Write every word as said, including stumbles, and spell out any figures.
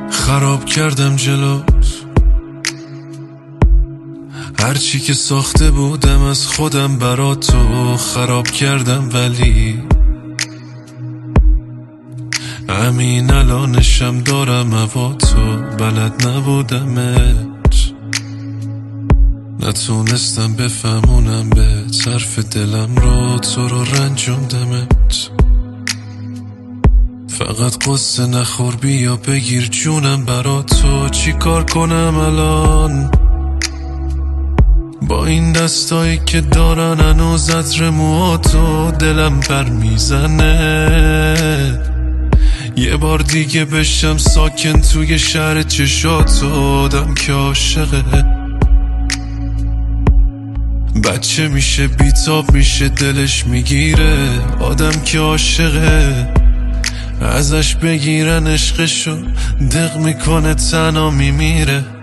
خراب کردم جلوت، هرچی که ساخته بودم از خودم برا تو خراب کردم، ولی همین الانشم دارم هوا تو، بلد نبودمت، نتونستم بفهمونم به طرف دلم رو، تو رو رنجوندمت. فقط قصه نخور بیا بگیر جونم برا تو، چی کار کنم الان با این دستایی که دارن هنوز عطر موهاتو، دلم پر میزنه یه بار دیگه بشم ساکن توی شهر چشاتو. آدم که عاشقه بچه میشه بیتاب میشه دلش میگیره، آدم که عاشقه ازش بگیرن عشقشو دق میکنه تنها میمیره.